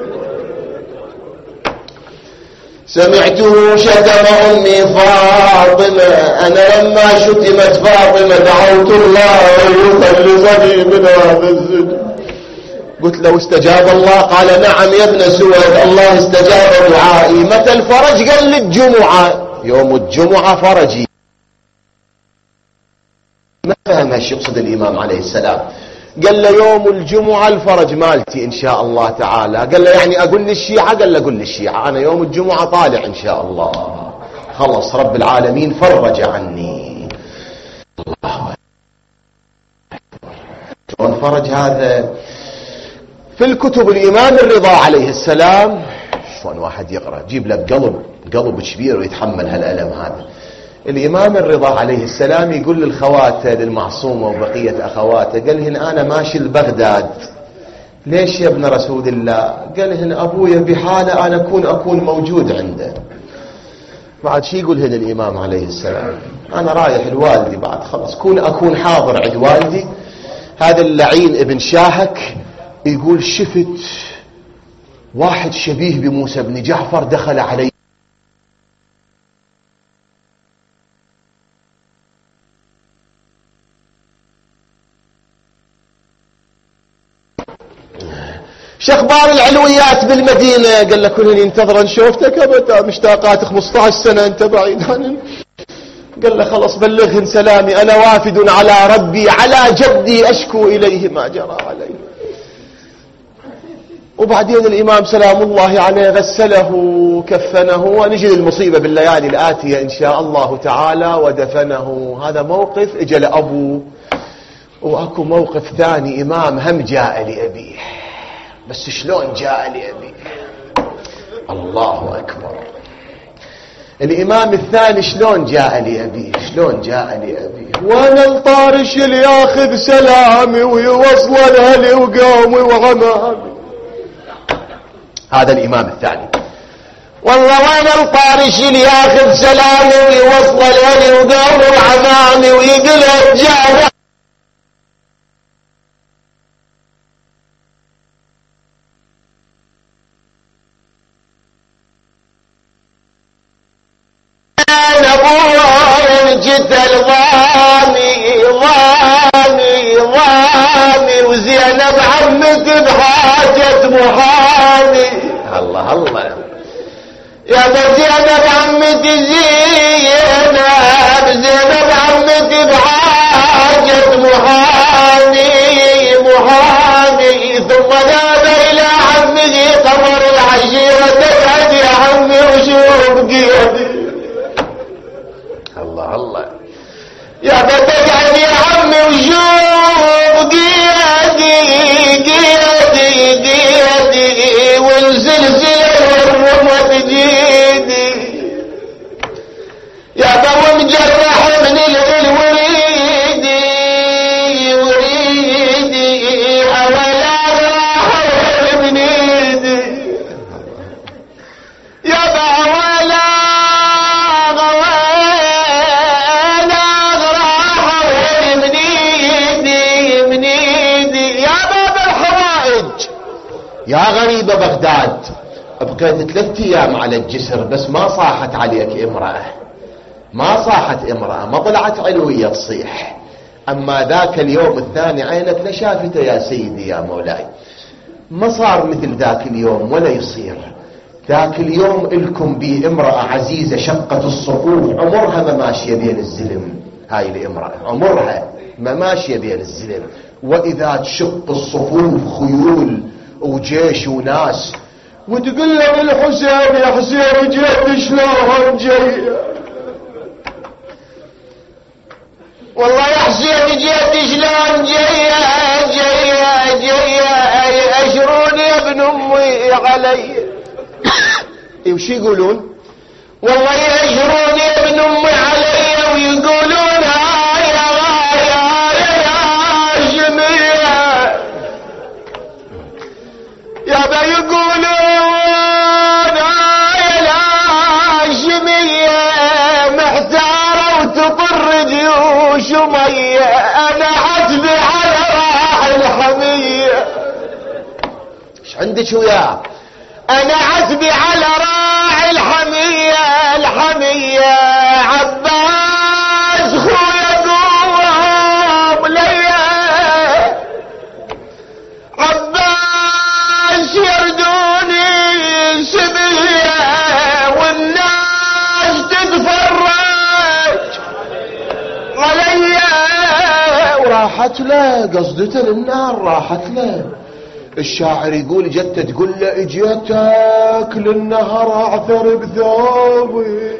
سمعته شتم أمي فاطمة، أنا لما شتمت فاطمة دعوت الله أن يخلصني من هذا السجن. قلت له استجاب الله؟ قال نعم يا ابن سويد، الله استجاب دعائي. متى الفرج؟ قال لي الجمعة، يوم الجمعة فرجي. ما فهم ايش يقصد الإمام عليه السلام. قال له يوم الجمعة الفرج مالتي إن شاء الله تعالى. قال له يعني أقول للشيعة؟ قال له قل للشيعة أنا يوم الجمعة طالع إن شاء الله. خلص رب العالمين فرج عني. الله شلون فرج هذا؟ في الكتب الإمام الرضا عليه السلام، شلون واحد يقرأ جيب لك قلب كبير ويتحمل هالألم هذا. الإمام الرضا عليه السلام يقول للخواته للمعصومة وبقية أخواته، قال هن أنا ماشي لبغداد. ليش يا ابن رسول الله؟ قال هن أبويا بحالة أنا أكون موجود عنده. بعد شي يقول هن الإمام عليه السلام؟ أنا رايح لوالدي بعد خلص أكون حاضر عند والدي. هذا اللعين ابن شاهك يقول شفت واحد شبيه بموسى بن جعفر دخل علي شخبار العلويات بالمدينة. قال له كلن ينتظر شوفتك أبدا مشتاقات 15 سنة أنت بعيد عنهم. قال له خلص بلغهن سلامي، أنا وافد على ربي على جدي أشكو إليه ما جرى عليه. وبعدين الإمام سلام الله عليه غسله كفنه، ونجي للمصيبة بالليالي الآتية إن شاء الله تعالى ودفنه. هذا موقف اجى لأبوه. وأكو موقف ثاني، إمام هم جاء لأبيه، بس شلون جاء لأبيه؟ الله أكبر. الإمام الثاني شلون جاء لأبيه؟ شلون جاء لأبيه؟ وانا الطارش اللي ياخذ سلامي ويوصل لأهلي وقومي وغمامي. هذا الإمام الثاني. والله وانا الطارش اللي ياخذ سلامي ويوصل لأهلي وقومي وغمامي ويقلب جاء جدل ضامي وزينب عمتي بحاجة محامي. الله الله يا زينب عمتي زينب عمتي بحاجة محامي ثم ذهب إلى عمه قمر العشيرة تسعد يا عمي وشوف قيدي. الله الله يا فتجعل يا عمي وشوف قيدي والزلزلة والرمة جيدي يا بابا مجرح من الوريدي أولا راح من ايدي يا بابا يا غريب بغداد. بقيت 3 أيام على الجسر بس ما صاحت عليك امرأة، ما صاحت امرأة، ما طلعت علوية تصيح. أما ذاك اليوم الثاني عينك لشافته يا سيدي يا مولاي. ما صار مثل ذاك اليوم ولا يصير. ذاك اليوم إلكم بي امرأة عزيزة شقت الصفوف، عمرها ما ماشية بين الزلم. هاي الامرأة عمرها ما ماشية بين الزلم، وإذا تشق الصفوف خيول وجيش وناس وتقول له الحسين يا حسين جيت شلون جاي والله يا حسين جيت شلون جاية اشروني يا ابن امي علي. وش يقولون؟ والله يأجروني يا ابن امي علي ويقولون يا جميع يا با يقولون يا جميع محتارة وتطر جيوش مية انا عتبي على راح الحمية. ايش عندك وياه؟ انا عتبي على راعي الحمية عباس خويا قوم ليا عباس يردوني سبية والناس تتفرج عليا. وراحت له قصدته للنار راحت له. الشاعر يقول جدته تقول له اجيتك للنهر اعثر بثوبي.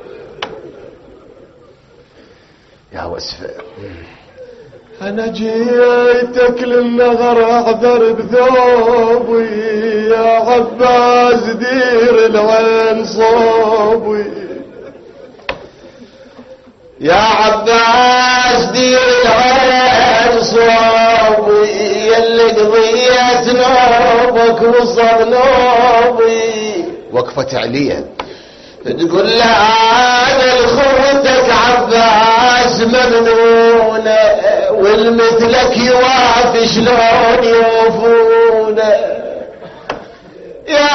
يا وسفة انا جيتك للنهر اعثر بثوبي يا عباس دير العين صوبي يا عباس دير العين صوبي يلي قضيت نوبك وصل نوبي. وقفة عليا تقول له انا لخوتك عباس ممنونة والمثلك يوافي شلون يوفونه يا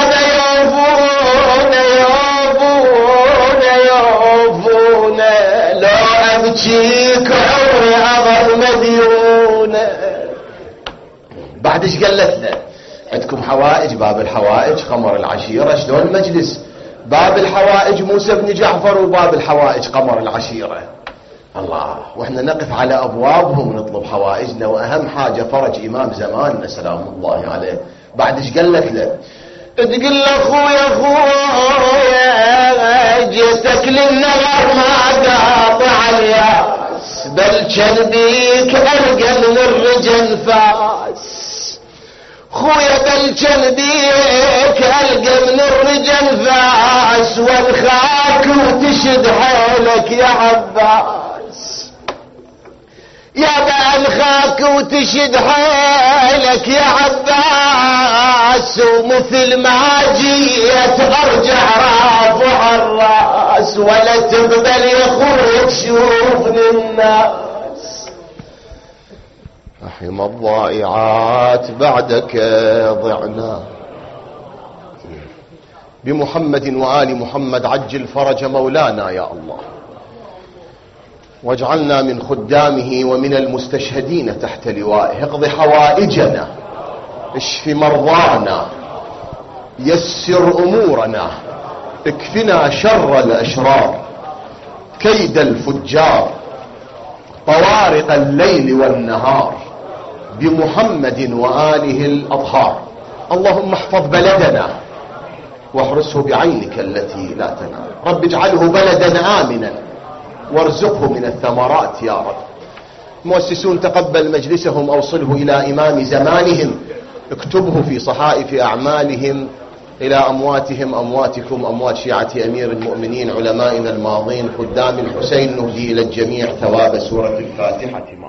يوفونه لو ابكيك عمري اظل مديونه. بعد ايش قالت له؟ عندكم حوائج باب الحوائج قمر العشيرة. شلون المجلس؟ باب الحوائج موسى بن جعفر وباب الحوائج قمر العشيرة. الله. واحنا نقف على ابوابهم نطلب حوائجنا واهم حاجة فرج امام زماننا سلام الله عليه. بعد ايش قالت له؟ تقول له اخويا جيتك للنهر ما قاطع الياس بل كان بيك القى من الرجل فاس. خويا بل كان بيك القى من الرجل فاس والخاك وتشد حولك يا عباس يا بالخاك وتشد حيلك يا عباس ومثل ما جيت ارجع رافع الراس ولا تقبل يا خويا تشوفني الناس. رحم الضائعات بعدك ضعنا بمحمد وآل محمد عجل فرج مولانا يا الله واجعلنا من خدامه ومن المستشهدين تحت لوائه. اقض حوائجنا اشف مرضانا يسر امورنا اكفنا شر الاشرار كيد الفجار طوارق الليل والنهار بمحمد وآله الأطهار. اللهم احفظ بلدنا واحرسه بعينك التي لا تنام. رب اجعله بلدا آمنا وارزقه من الثمرات يا رب. مؤسسون تقبل مجلسهم أوصله إلى إمام زمانهم اكتبه في صحائف أعمالهم إلى أمواتهم أمواتكم أموات شيعة أمير المؤمنين علمائنا الماضين خدام الحسين. نهدي إلى الجميع ثواب سورة الفاتحة.